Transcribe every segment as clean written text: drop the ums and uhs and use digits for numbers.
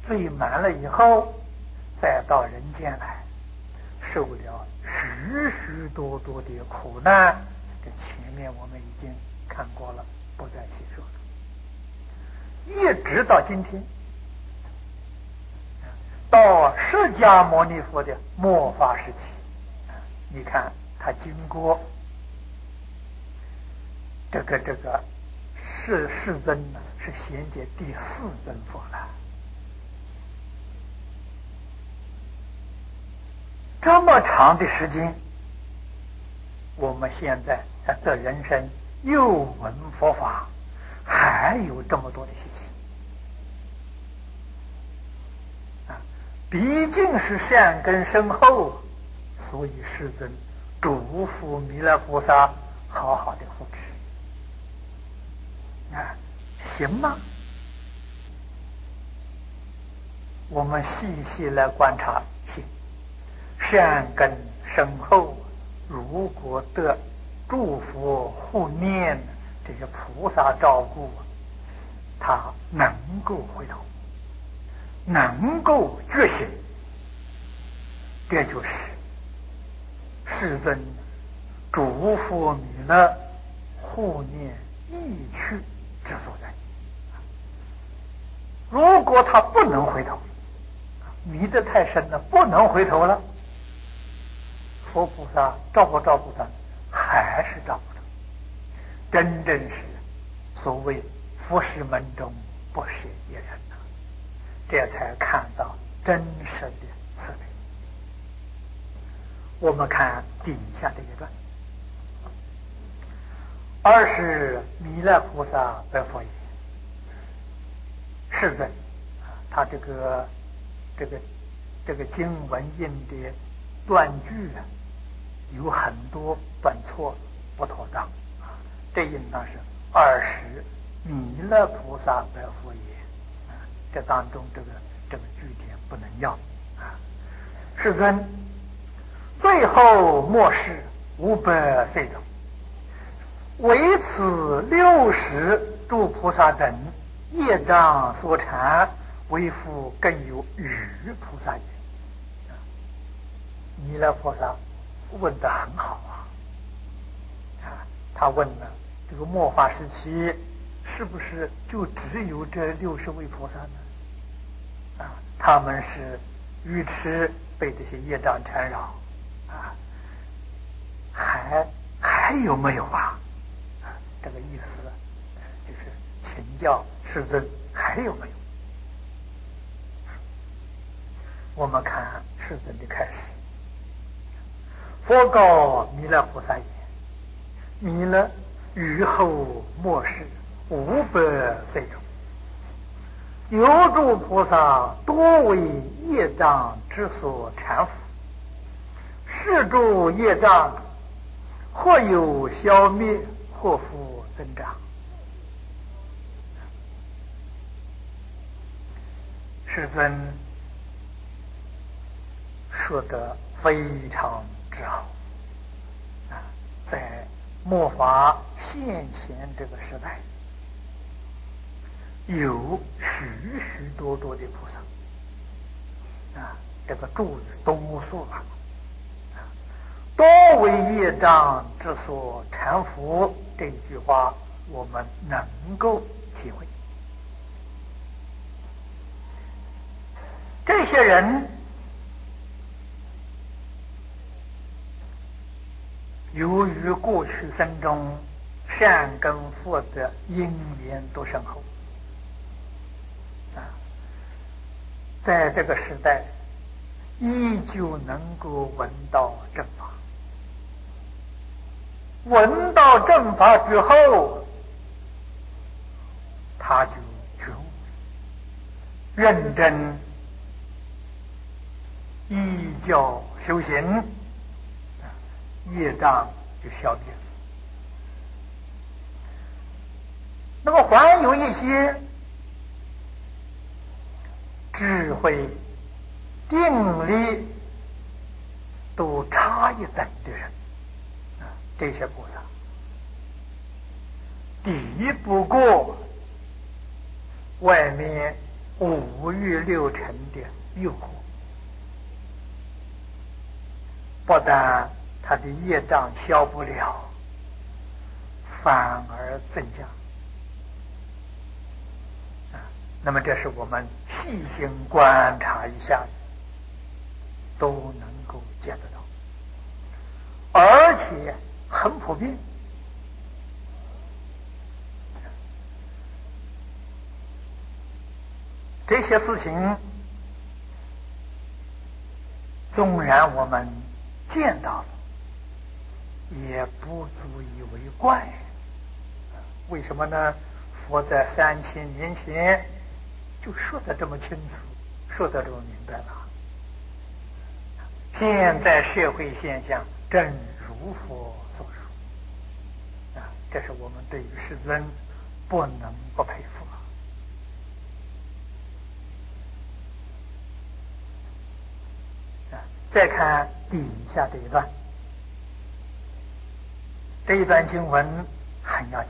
罪满了以后，再到人间来，受了许许多多的苦难。这前面我们已经看过了，不再细说了。一直到今天，到释迦牟尼佛的末法时期，你看他经过这个世尊呢，是衔接第四尊佛了。这么长的时间，我们现在在这人生又闻佛法，还有这么多的稀奇毕竟是善根深厚，所以世尊嘱咐弥勒菩萨好好的护持行吗？我们细细来观察，行。善根深厚，如果得祝福护念，这些菩萨照顾，他能够回头，能够觉醒，这就是世尊嘱咐弥勒护念意趣之所在。如果他不能回头，迷得太深了，不能回头了，佛菩萨照不照顾他？还是照顾他。真正是所谓佛事门中不舍一人这才看到真实的慈悲。我们看底下这一段，二是弥勒菩萨白佛言：世尊，他这个经文印的断句有很多断错不妥当这应当是二十弥勒菩萨白佛言这当中这个句点不能要世尊，最后末世500岁中，为此60诸菩萨等业障所缠，为复更有余菩萨也。弥勒菩萨问得很好他问了这个末法时期是不是就只有这60位菩萨呢？他们是愚痴，被这些业障缠绕还有没有这个意思就是请教世尊还有没有？我们看世尊的开始，佛告弥勒菩萨言：弥勒，于后末世500岁中，有诸菩萨多为业障之所缠缚，是诸业障或有消灭，或复增长。世尊说得非常之好在末法现前这个时代，有许许多多的菩萨这个住多数多为业障之所缠缚，这一句话我们能够体会。这些人由于过去生中善根福德因缘都深厚在这个时代依旧能够闻到正法，闻到正法之后，他就觉悟，认真依教修行，业障就消灭了。那么还有一些智慧定力都差一等的人这些菩萨抵不过外面五欲六尘的诱惑，不但他的业障消不了，反而增加。那么这是我们细心观察一下，都能够见得到，而且很普遍。这些事情纵然我们见到了，也不足以为怪。为什么呢？佛在3000年前就说得这么清楚，说得这么明白了。现在社会现象正如佛所说，这是我们对于世尊不能不佩服。再看底下这一段，这一段经文很要紧，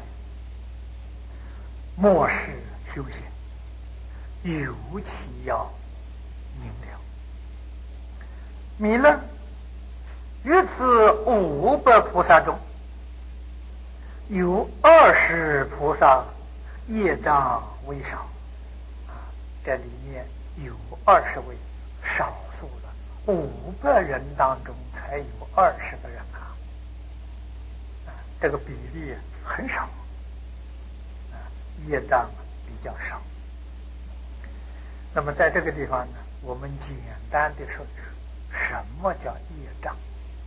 末世修行尤其要明了。弥勒于此500菩萨中，有20菩萨业障为少，这里面有20位，少数了，500人当中才有20个人这个比例很少，业障比较少。那么在这个地方呢，我们简单的说出什么叫业障。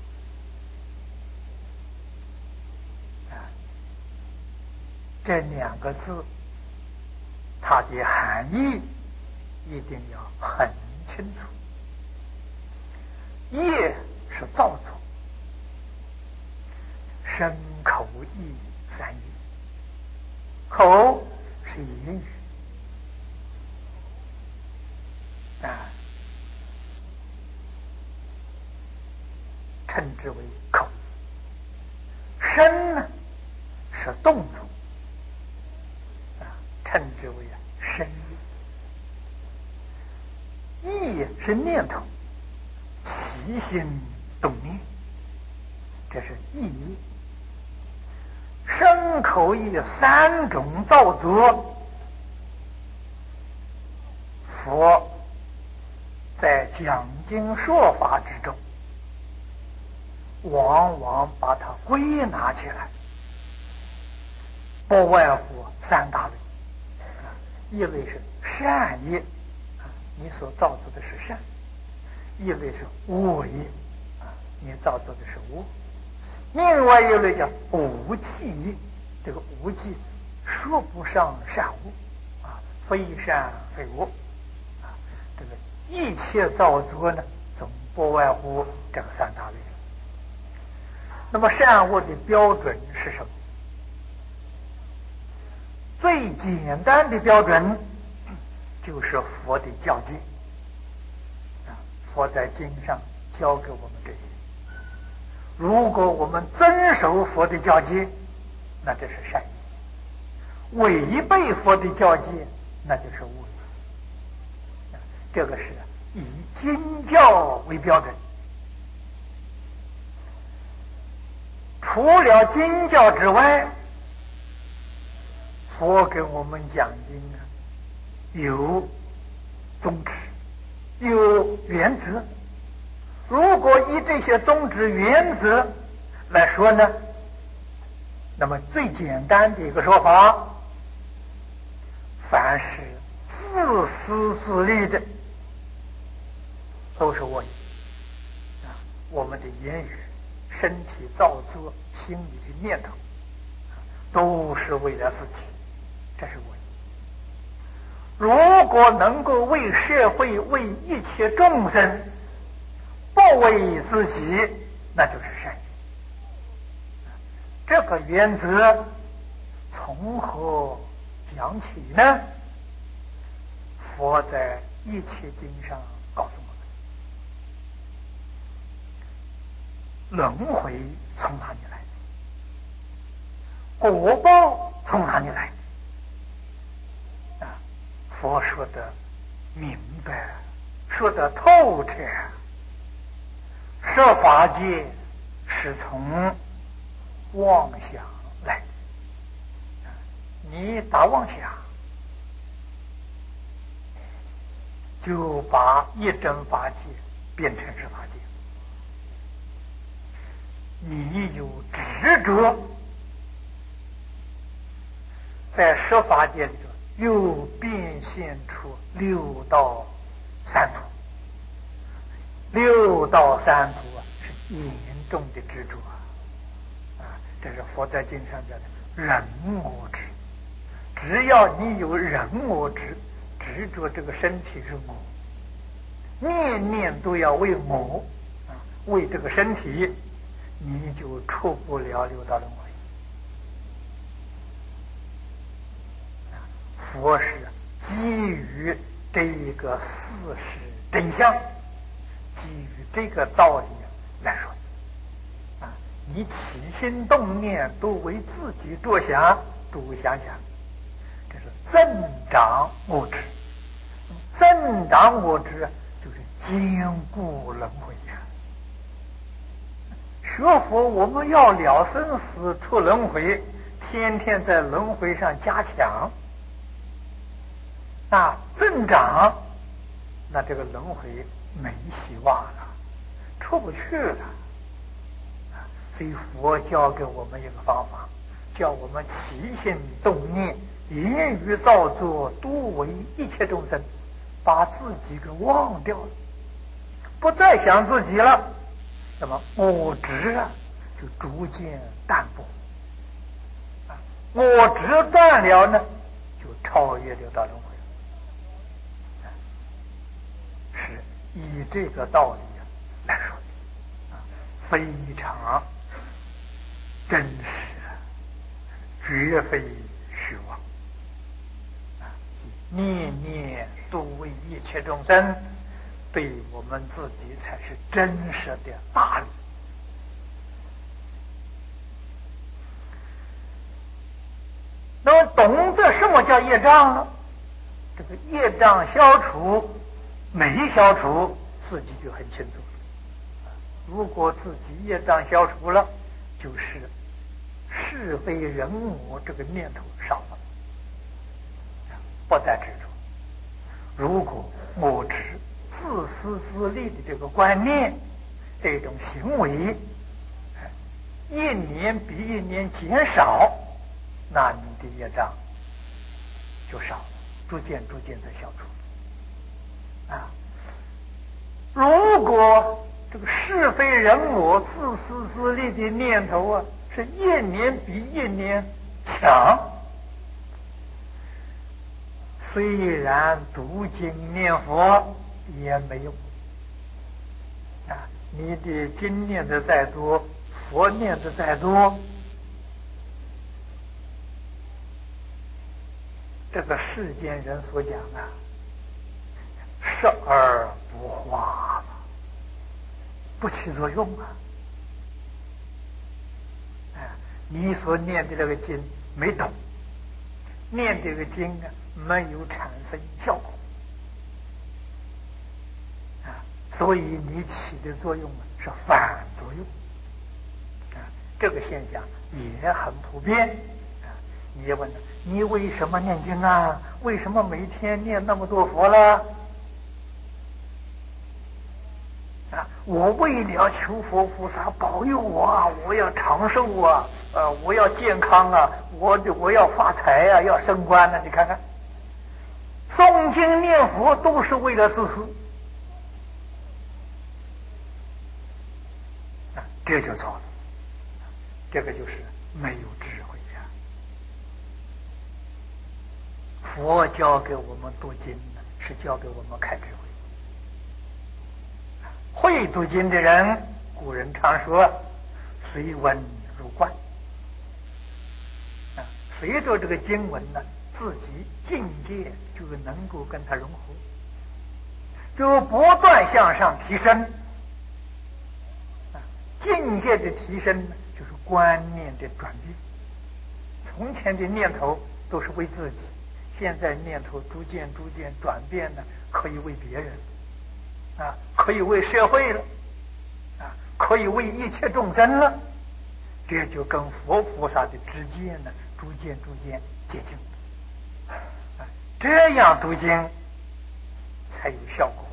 这2个字它的含义一定要很清楚。业是造作，身口意3业。口是言语称之为口业。身呢是动作称之为身业。意是念头，起心动念，这是意业。身口意3种造作，佛在讲经说法之中往往把它归纳起来，不外乎3大类。一类是善业，你所造作的是善；一类是恶业，你造作的是恶；另外一类叫无记业。这个无记说不上善恶非善非恶这个一切造作呢，总不外乎这个3大类。那么善恶的标准是什么？最简单的标准就是佛的教诫佛在经上教给我们这些。如果我们遵守佛的教诫，那这是善业；违背佛的教诫，那就是恶业。这个是以经教为标准。除了经教之外，佛给我们讲经有宗旨，有原则。如果以这些宗旨原则来说呢，那么最简单的一个说法，凡是自私自利的都是恶业我们的言语、身体造作、心理的念头都是为了自己，这是恶业。如果能够为社会、为一切众生，不为自己，那就是善业。这个原则从何讲起呢？佛在《一切经》上告诉我们：轮回从哪里来的？果报从哪里来的？佛说的明白，说得透彻。设法界是从妄想来的，你打妄想，就把一真法界变成是法界。你有执着，在十法界里头又变现出六道三途。六道三途是严重的执着这是佛在经上讲的人我执。只要你有人我执，执着这个身体是我，念念都要为我为这个身体，你就出不了六道轮回。佛是基于这个事实真相，基于这个道理来说你起心动念都为自己着想，诸位想想，这是增长我执。增长我执就是坚固轮回学佛我们要了生死出轮回，天天在轮回上加强增长，那这个轮回没希望了，出不去了所以佛教给我们一个方法，叫我们起心动念言语造作都为一切众生，把自己给忘掉了，不再想自己了，那么我执就逐渐淡薄我执断了呢，就超越六道轮回是以这个道理来说非常真实，绝非虚妄念念都为一切众生，对我们自己才是真实的大理。那么懂得什么叫业障呢？这个业障消除没消除，自己就很清楚了如果自己业障消除了，就是是非人我这个念头少了，不再执着。如果我执自私自利的这个观念，这种行为一年比一年减少，那你的业障就少了，逐渐在消除如果这个是非人我自私自利的念头是一年比一年强，虽然读经念佛也没用你的经念的再多，佛念的再多，这个世间人所讲视而不化，不起作用你所念的这个经没懂，念这个经没有产生效果所以你起的作用是反作用这个现象也很普遍你也问你为什么念经为什么每天念那么多佛了我为了求佛菩萨保佑我我要长寿我要健康我要发财要升官你看看诵经念佛都是为了自私这就错了，这个就是没有智慧佛教给我们读经是教给我们开智慧，会读经的人，古人常说随文入观随着这个经文自己境界就能够跟它融合，就不断向上提升境界的提升就是观念的转变，从前的念头都是为自己， 现在念头逐渐转变呢，可以为别人啊，可以为社会了啊，可以为一切众生了，这就跟佛菩萨的之间呢，逐渐接近啊，这样读经才有效果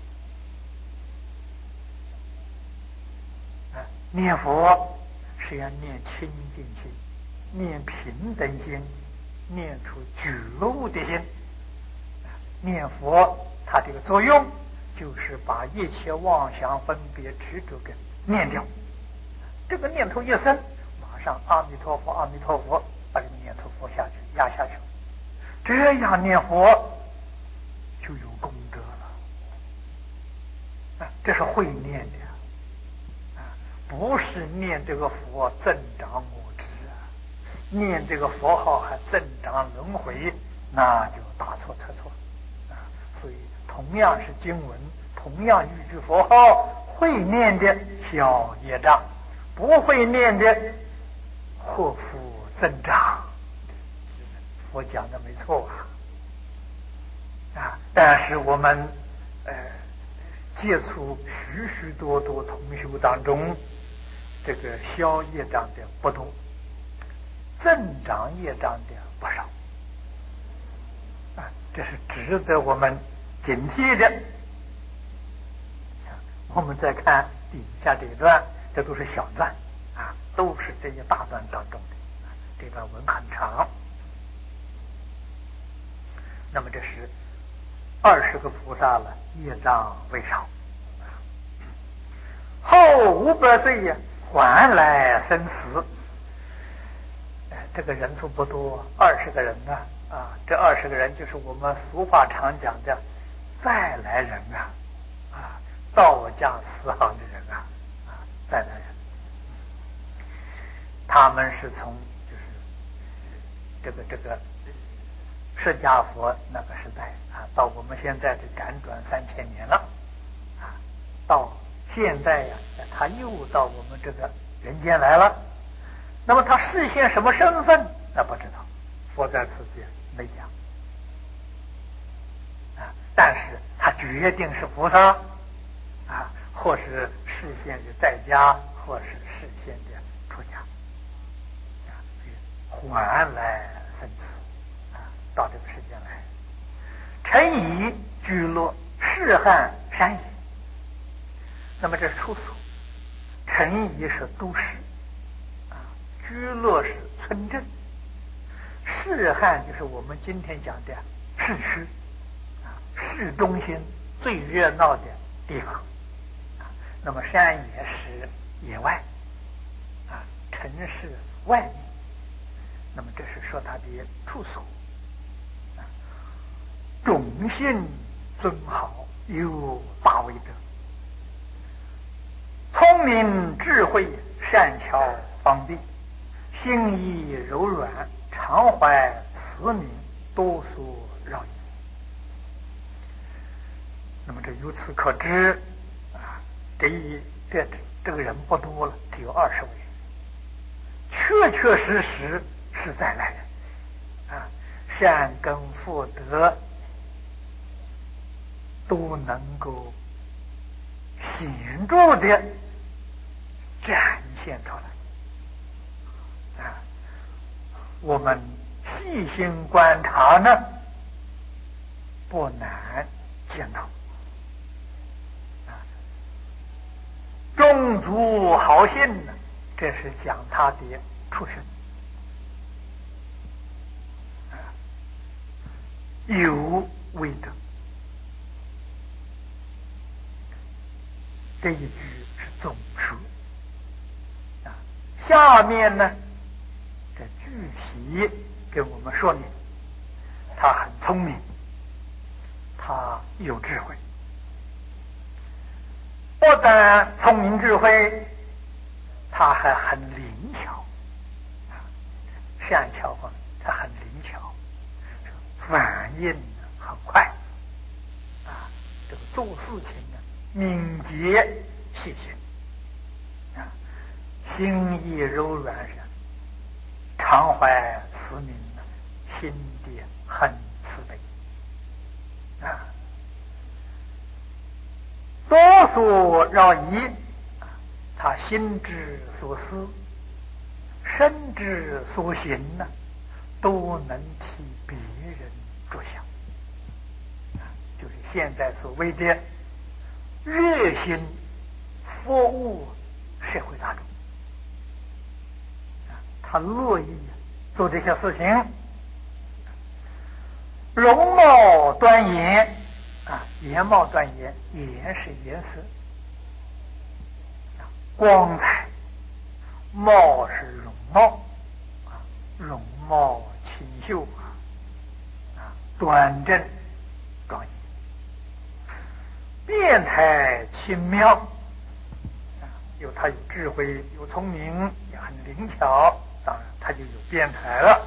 啊！念佛是要念清净心，念平等心，念出觉悟的心。念佛它这个作用就是把一切妄想分别执着给念掉，这个念头一生，马上阿弥陀佛阿弥陀佛，把这个念头佛下去压下去，这样念佛就有功德了啊！这是会念的啊，不是念这个佛增长我执啊，念这个佛号还增长轮回，那就大错特错啊！所以同样是经文，同样一句佛号，会念的消业障，不会念的祸福增长。我讲的没错啊！但是我们接触许多同修当中，这个消业障的不多，增长业障的不少啊，这是值得我们警惕的。我们再看底下这一段，这都是小段啊，都是这些大段当中的，这段文很长。那么这是20个菩萨了，业障未少。后500岁呀，还来生死。这个人数不多，20个人呢啊，这20个人就是我们俗话常讲的再来人啊，道家思行的人啊，再来人。他们是从就是这个释迦佛那个时代啊，到我们现在的辗转3000年了啊，到现在呀，他又到我们这个人间来了。那么他实现什么身份？那不知道，佛在此地没讲啊。但是他决定是菩萨啊，或是实现的在家，或是实现的出家啊，还来生死啊，到这个世间来。臣以居落士汉山野。那么这是处所，臣以是都市啊，居落是村镇，市汉就是我们今天讲的市区啊，市中心最热闹的地方啊。那么山野是野外啊，城市外面。那么这是说他的处所啊。种姓尊好，有大威德，聪明智慧，善巧方便，心意柔软，常怀慈悯，多所饶益。那么这由此可知啊，这个人不多了，只有20位，确实是再来人啊，善根福德都能够显著的展现出来啊！我们细心观察呢，不难见到啊。种族好信呢，这是讲他的出身啊，有为德。这一句是总说啊，下面呢，这具体给我们说明，他很聪明，他有智慧，不但聪明智慧，他还很灵巧啊，善巧方面他很灵巧，反应很快啊，这个做事情呢敏捷细心啊，心意柔软，常怀慈悯，心地很所饶益，他心之所思，身之所行呢，都能替别人着想，就是现在所谓的热心服务社会大众，他乐意做这些事情。容貌端严颜貌端严，颜是颜色，光彩；貌是容貌，容貌清秀端正庄严；辩才轻妙，他有智慧，有聪明，也很灵巧，当然他就有辩才了。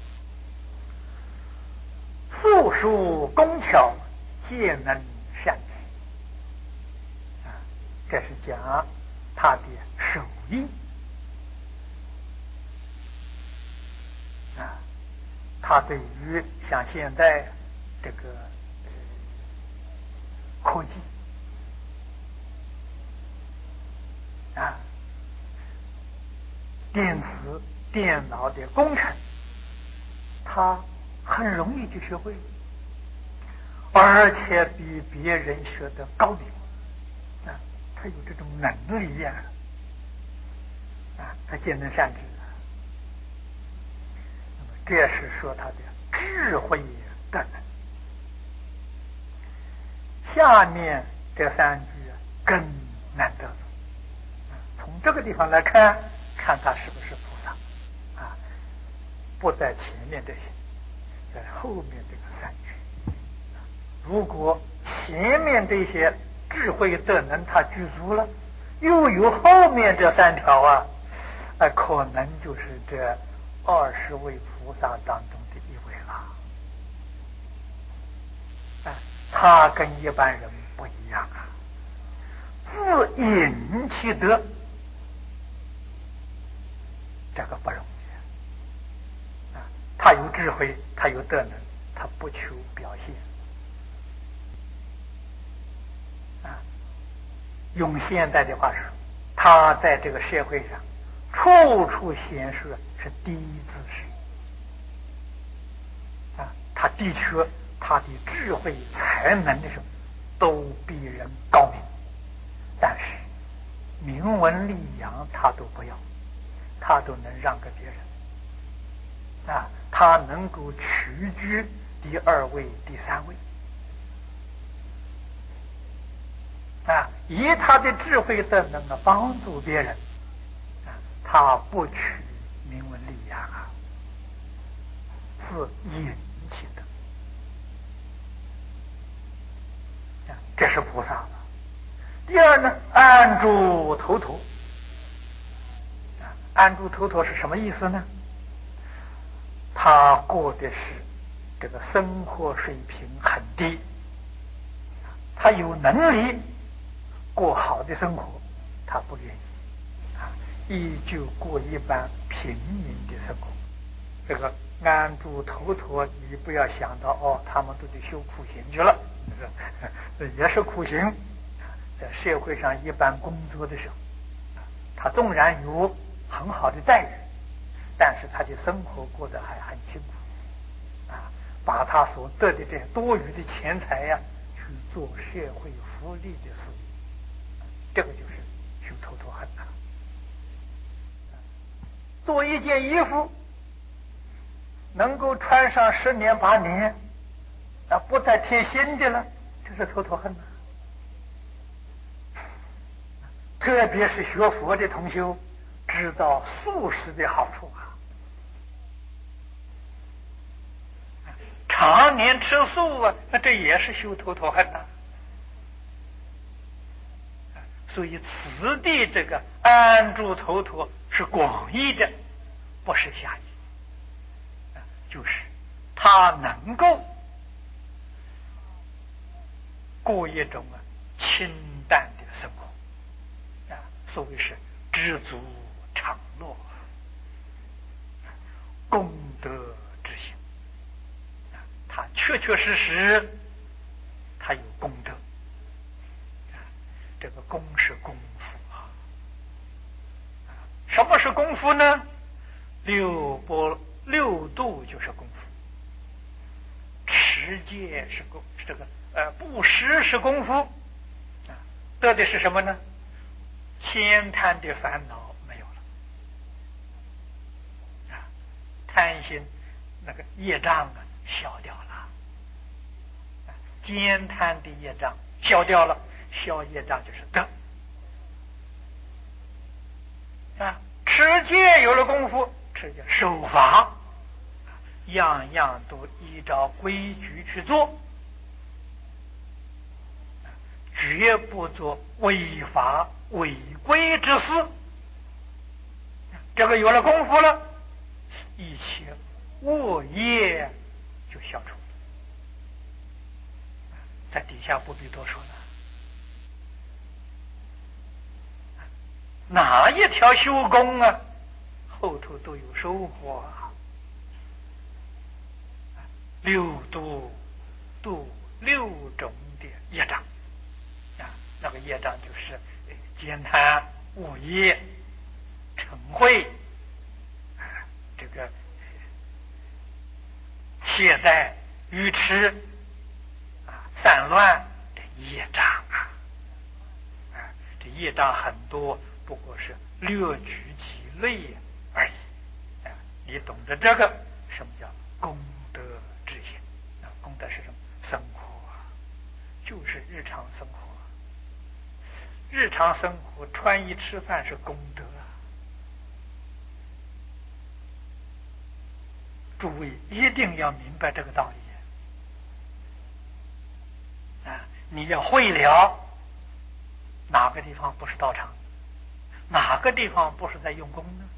素书工巧，皆能善之，这是讲他的手艺他对于像现在这个科技电子电脑的工程，他很容易就学会了，而且比别人学得高明他有这种能力他皆能善之。那么这是说他的智慧的能。下面这三句更难得了。从这个地方来看，看他是不是菩萨不在前面这些，在后面这个三句。如果前面这些智慧德能他具足了，又有后面这三条可能就是这20位菩萨当中的一位了。他跟一般人不一样自隐其德，这个不容易他有智慧，他有德能，他不求表现用现代的话说，他在这个社会上处处显示是第一姿势他的确他的智慧才能的时候都比人高明，但是名闻利养他都不要，他都能让给别人他能够屈居第2位第3位以他的智慧德能帮助别人他不取名闻利养自隐其德这是菩萨了。第二呢，安住头陀安住头陀是什么意思呢？他过的是这个生活水平很低，他有能力过好的生活，他不愿意依旧过一般平民的生活。这个安住头陀，你不要想到他们都得修苦行去了，也是苦行。在社会上一般工作的时候，他纵然有很好的待遇，但是他的生活过得还很辛苦把他所得的这多余的钱财去做社会福利的事业，这个就是修头陀很难。做一件衣服能够穿上10年8年不再添新的了，这是头陀很难。特别是学佛的同修知道素食的好处常年吃素那这也是修头陀很难。所以此地这个安住头陀是广义的，不是狭义就是他能够过一种清淡的生活所谓是知足常乐，功德之行他确确实实他有功德这个功是功夫啊。什么是功夫呢？六度就是功夫，持戒是布施是功夫啊，得的是什么呢？偏贪的烦恼没有了啊，贪心那个业障啊消掉了，兼贪的业障消掉了，消业障就是得啊。持戒有了功夫，持戒守法，样样都依照规矩去做，绝不做违法违规之事。这个有了功夫了，一切恶业就消除了。在底下不必多说了，哪一条修功啊，后头都有收获啊。六度6种的业障啊，那个业障就是奸贪恶业嗔恚这个懈怠愚痴散乱的业障啊，这业障很多，不过是略举几类而已你懂得这个，什么叫功德之心功德是什么？生活就是日常生活，日常生活穿衣吃饭是功德诸位一定要明白这个道理你要会了，哪个地方不是道场？哪个地方不是在用功呢？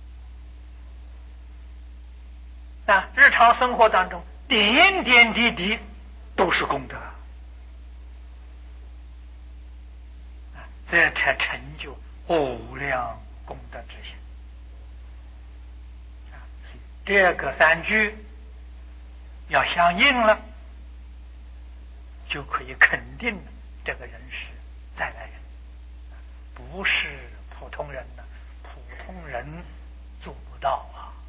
日常生活当中点点滴滴都是功德这才成就无量功德之心这个3句要相应了，就可以肯定这个人是再来人，不是普通人的，普通人做不到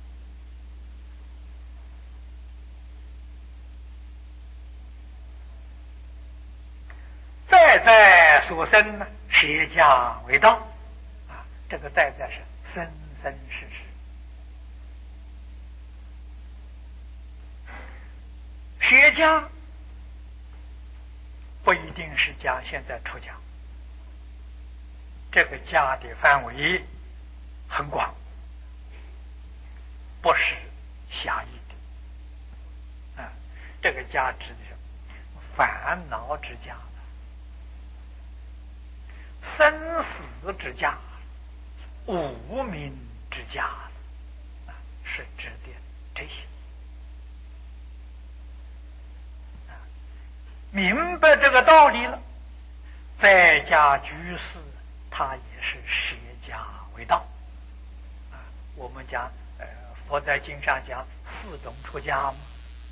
在所生呢，学家为道这个在是生生世世。学家不一定是讲现在出家，这个家的范围很广，不是狭义的这个家指的是烦恼之家，生死之家，无明之家是指的这些明白这个道理了，在家居士他也是舍家为道我们讲佛在经上讲4种出家嘛，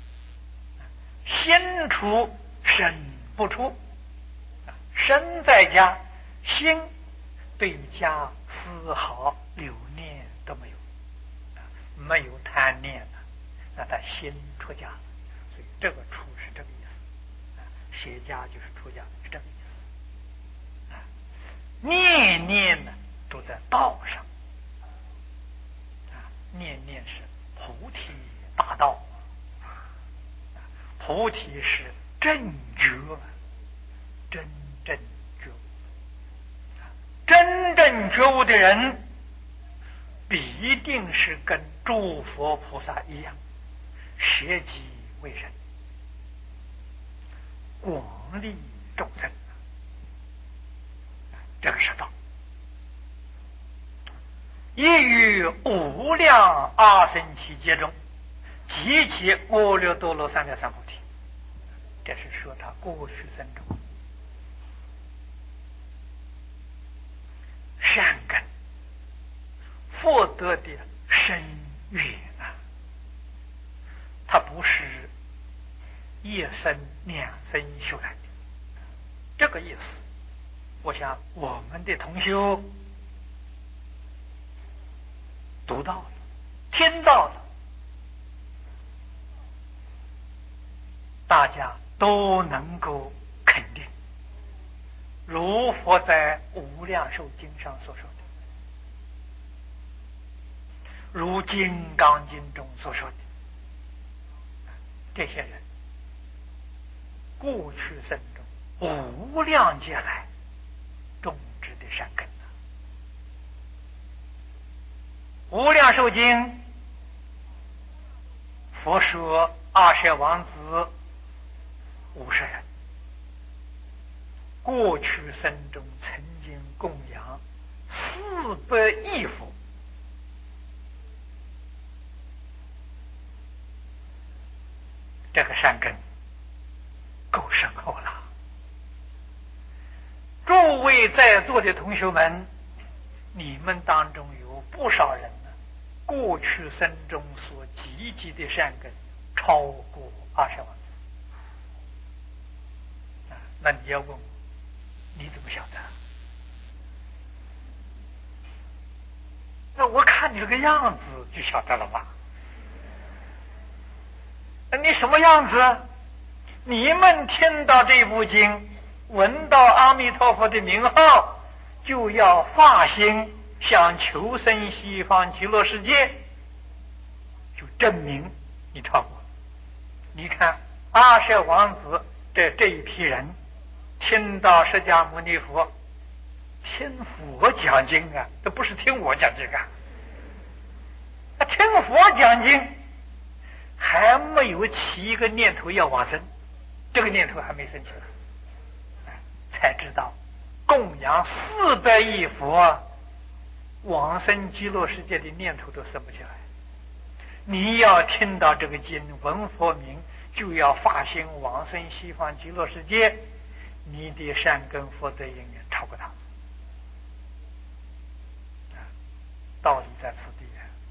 心出身不出身在家，心对家丝毫留念都没有没有贪念了，那他心出家了，所以这个出是这个意思学家就是出家是这个意思念念呢都在道上念念是菩提大道菩提是正觉，真正觉悟真正觉悟的人必定是跟诸佛菩萨一样舍己为人，广利众生这个是道亦于无量阿僧祇劫中集其阿耨多罗三藐三菩提，这是说他过去生中善根获得的深远他不是1生2生修来的，这个意思我想我们的同修读到了，听到了，大家都能够肯定，如佛在《无量寿经》上所说的，如《金刚经》中所说的，这些人过去生中无量劫来种植的善根。无量寿经，佛说20王子50人，过去生中曾经供养400亿佛，这个善根够深厚了。诸位在座的同学们，你们当中有不少人呢，过去生中所积极的善根超过20万次。那你要问我，你怎么晓得？那我看你这个样子就晓得了吧？那你什么样子？你们听到这部经，闻到阿弥陀佛的名号，就要发心想求生西方极乐世界，就证明你超过。你看20王子这一批人，听到释迦牟尼佛听佛讲经啊，这不是听我讲经啊，他听佛讲经还没有起一个念头要往生，这个念头还没生起来，才知道供养400亿佛往生极乐世界的念头都生不起来。你要听到这个经，闻佛名，就要发心往生西方极乐世界，你的善根福德因缘超过他。道理在此地。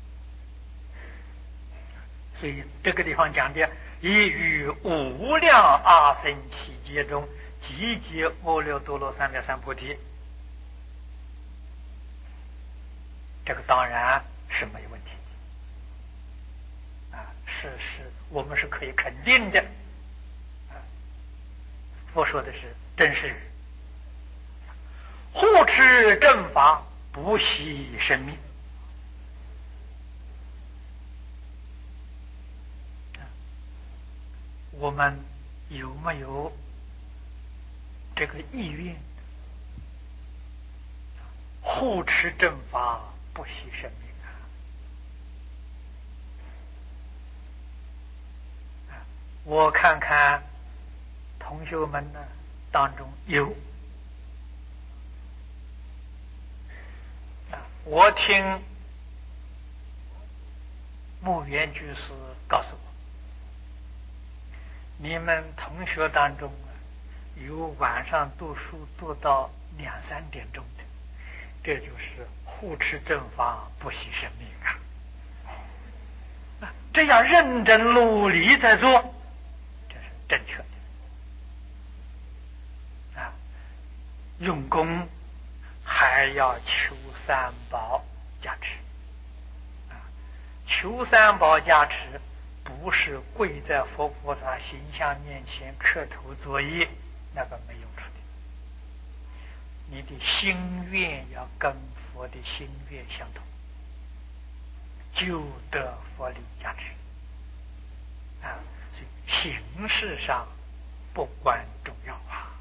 所以这个地方讲的，以于无量阿僧祇劫中集结阿耨多罗三藐三菩提，这个当然是没问题的，是我们是可以肯定的。佛说的是真实，护持正法，不惜生命。我们有没有这个意愿护持正法，不惜生命啊？我看看同学们呢当中有我听木原居士告诉我，你们同学当中有晚上读书读到2、3点钟的，这就是护持正法，不惜生命啊！这样认真努力在做，这是正确的啊！用功还要求三宝加持啊！求三宝加持不是跪在佛菩萨形象面前磕头作揖，那个没用处的。你的心愿要跟佛的心愿相同，就得佛力加持啊！所以形式上不关重要啊！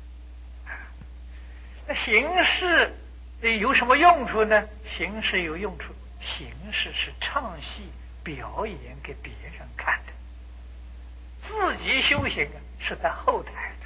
那形式有什么用处呢？形式有用处，形式是唱戏表演给别人看的，自己修行是在后台的，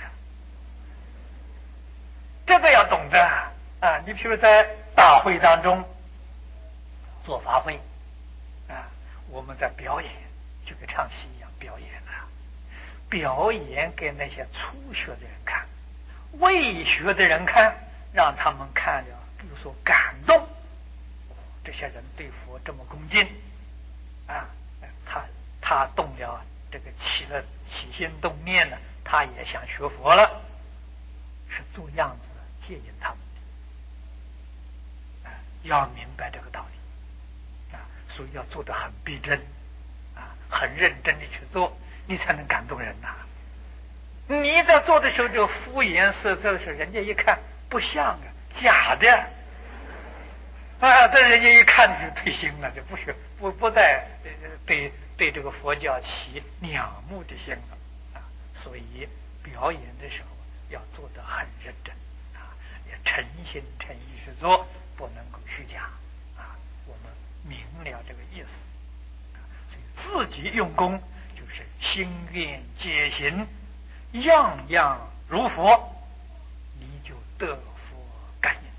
这个要懂得啊！你比如在大会当中做法会啊，我们在表演，就跟唱戏一样表演啊，表演给那些初学的人看，未学的人看，让他们看了有所感动。这些人对佛这么恭敬啊，他动了这个起心动念了，他也想学佛了，是做样子接引他们的。要明白这个道理所以要做得很逼真很认真的去做，你才能感动人呐。你在做的时候就敷衍塞塞的时候，人家一看不像假的但人家一看就退心了，就不再对这个佛教起仰慕的心了所以表演的时候要做得很认真也诚心诚意去做，不能够虚假我们明了这个意思所以自己用功就是心愿皆行，样样如佛，你就得佛感应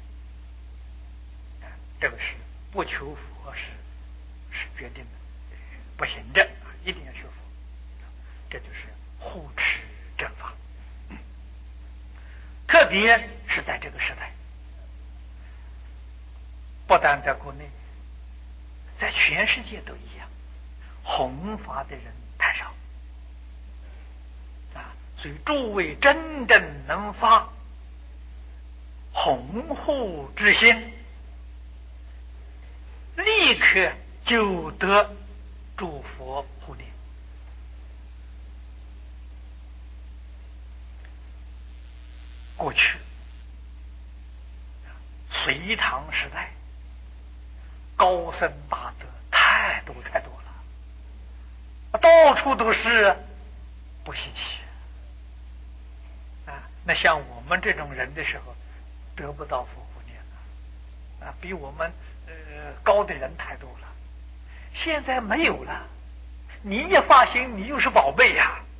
这个是不求佛是决定的，不行的一定要学佛，这就是护持正法特别是在这个时代，不但在国内，在全世界都一样，弘法的人太少所以诸位真正能发弘护之心，立刻就得诸佛护念。过去隋唐时代高僧大德太多了，到处都是不稀奇那像我们这种人的时候得不到佛护念比我们高的人太多了，现在没有了，你一发心你又是宝贝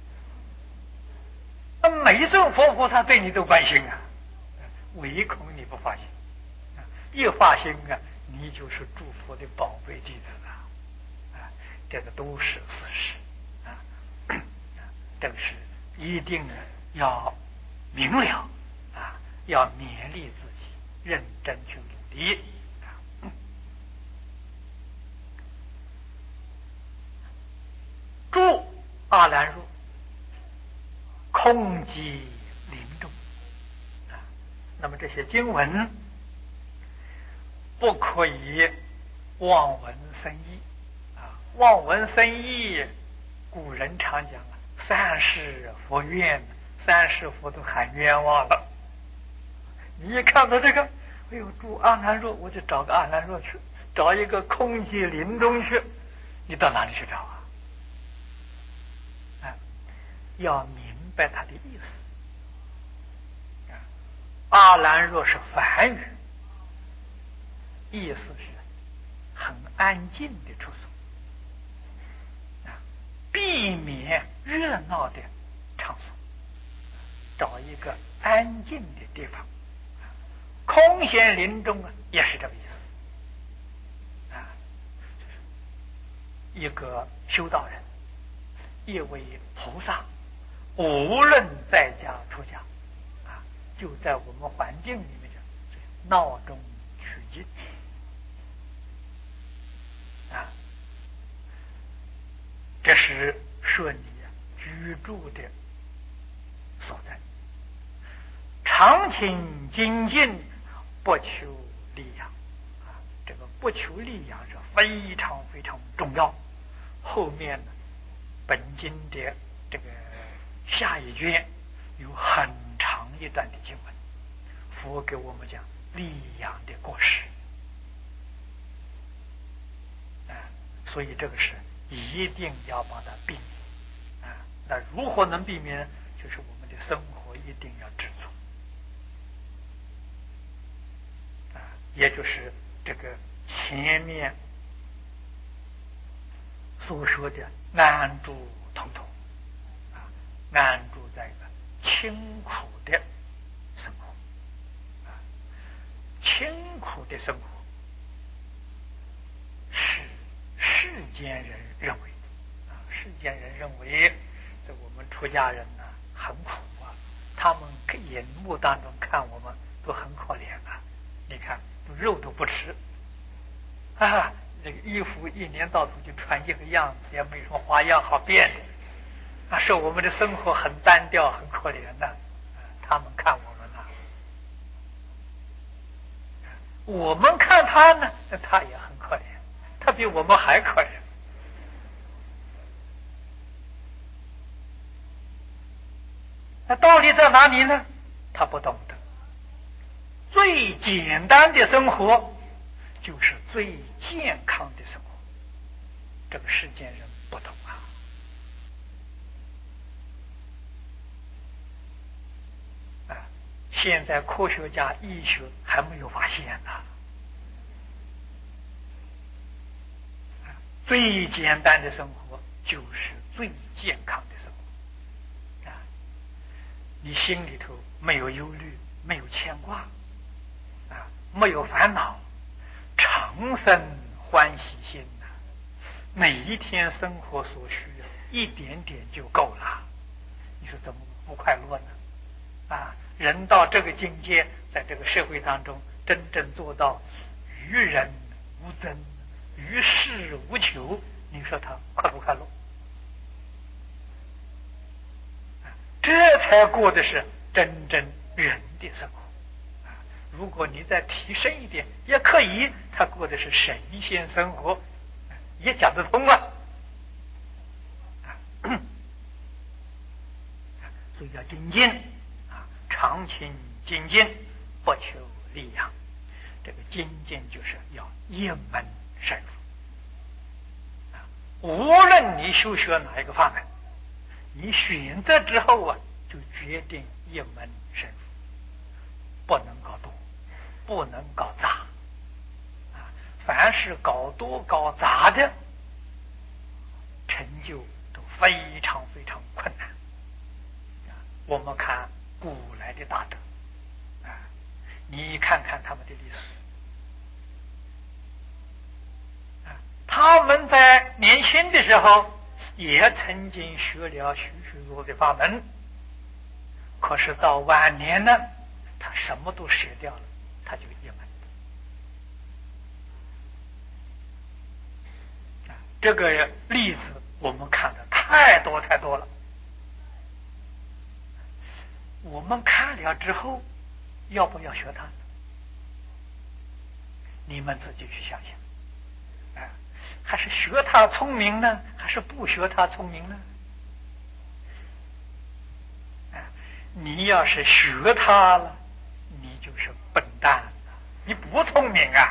每一尊佛菩萨对你都关心唯恐你不发心一发心你就是诸佛的宝贝弟子这个都是事实这个是一定要明了要勉励自己认真去努力诸阿兰若空寂临终那么这些经文不可以望文生义望文生义古人常讲三世佛愿，三世佛都喊冤枉了。你一看到这个哎呦住阿兰若，我就找个阿兰若去，找一个空寂临终去，你到哪里去找要明白他的意思阿兰若是梵语，意思是很安静的处所避免热闹的场所，找一个安静的地方空闲临终也是这个意思一个修道人，一位菩萨，无论在家出家就在我们环境里面闹中取静这是说你居住的所在，常情精进，不求利养这个不求利养是非常非常重要。后面本经的这个下一卷有很长一段的经文，佛给我们讲利养的过失所以这个是一定要把它避免那如何能避免？就是我们的生活一定要知足也就是这个前面所说的安住统统安住在一个清苦的生活清苦的生活是世间人认为世间人认为这我们出家人很苦他们眼目当中看我们都很可怜你看肉都不吃那个衣服一年到头就穿一个样子，也没什么花样好变的说我们的生活很单调很可怜他们看我们我们看他呢，他也很可怜，他比我们还可怜。那道理在哪里呢？他不懂得。最简单的生活就是最健康的生活，这个世间人不懂啊。现在科学家、医学还没有发现呢。最简单的生活就是最健康的生活啊！你心里头没有忧虑，没有牵挂啊，没有烦恼，常生欢喜心呐。每一天生活所需一点点就够了，你说怎么不快乐呢？啊，人到这个境界，在这个社会当中，真正做到于人无争，于事无求，你说他快不快乐？这才过的是真正人的生活。如果你再提升一点，也可以，他过的是神仙生活，也讲得通啊。所以要精进啊，常勤精进，不求利养。这个精进就是要一门深入。无论你修学哪一个法门，你选择之后啊，就决定一门深入，不能搞多，不能搞杂。凡是搞多搞杂的，成就都非常非常困难。我们看古来的大德你看看他们的历史他们在年轻的时候也曾经学了许许多的法门，可是到晚年呢，他什么都舍掉了，他就一门。这个例子我们看的太多太多了。我们看了之后，要不要学他？你们自己去想想。还是学他聪明呢，还是不学他聪明呢？你要是学他了，你就是笨蛋了，你不聪明啊。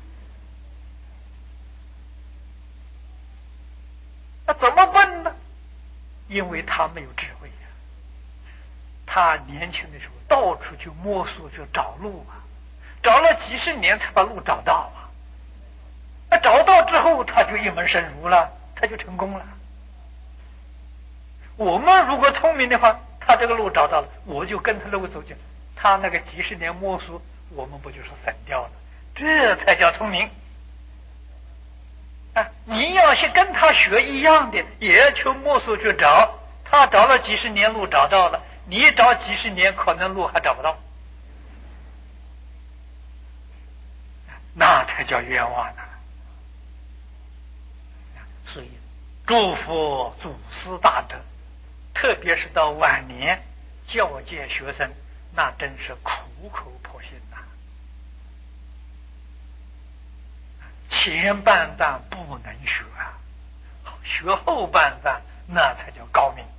那怎么笨呢？因为他没有智慧呀。他年轻的时候到处去摸索，去找路啊，找了几十年才把路找到啊。那找到之后，他就一门深入了，他就成功了。我们如果聪明的话，他这个路找到了，我就跟他路走进，他那个几十年摸索，我们不就是省掉了？这才叫聪明啊！你要是跟他学一样的，也要去摸索去找，他找了几十年路找到了，你找几十年可能路还找不到，那才叫冤枉呢。所以祝福祖师大德，特别是到晚年教诫学生，那真是苦口婆心呐。前半段不能学啊，学后半段那才叫高明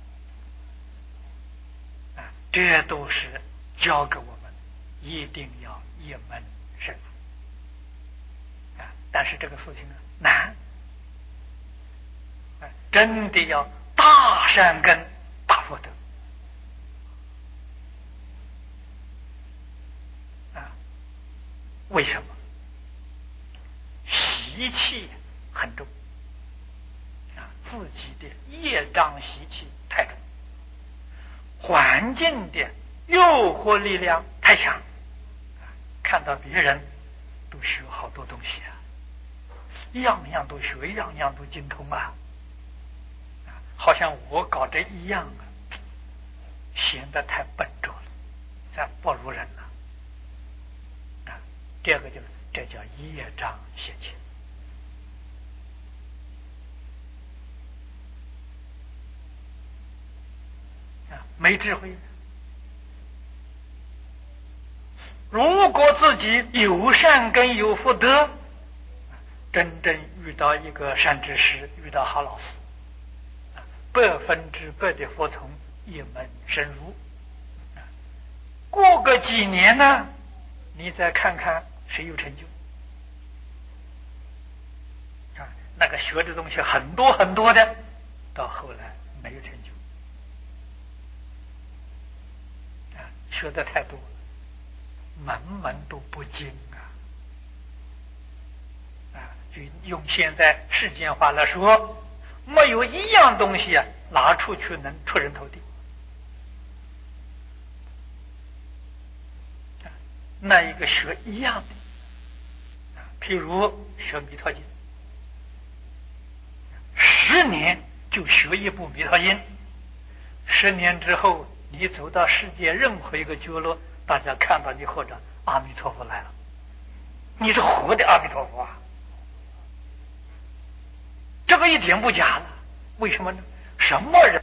这都是教给我们一定要一门深入但是这个事情难真的要大善根大福德为什么？习气很重自己的业障习气太重，环境的诱惑力量太强看到别人都学好多东西样样都学，样样都精通好像我搞这一样显得太笨拙了，咱不如人了这个这叫业障习气没智慧如果自己有善根有福德，真正遇到一个善知识，遇到好老师100%的服从，一门深入。过个几年呢，你再看看谁有成就那个学的东西很多很多的，到后来没有成就学的太多了，门门都不精就用现在世间话来说，没有一样东西拿出去能出人头地。那一个学一样的譬如学弥陀经，10年就学一部弥陀经，10年之后你走到世界任何一个角落，大家看到你或者阿弥陀佛来了，你是活的阿弥陀佛这个一点不假了。为什么呢？什么人